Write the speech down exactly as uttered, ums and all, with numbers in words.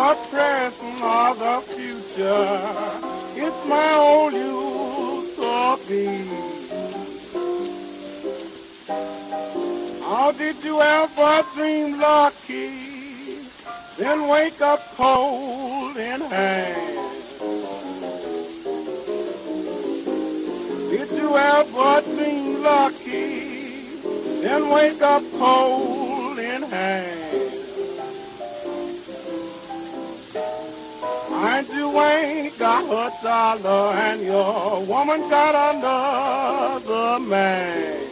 the present or the future. It's my old utopia. How did you ever dream lucky, then wake up cold in hand? Did you ever dream lucky, then wake up cold in hand? And you ain't got a dollar and your woman got another man.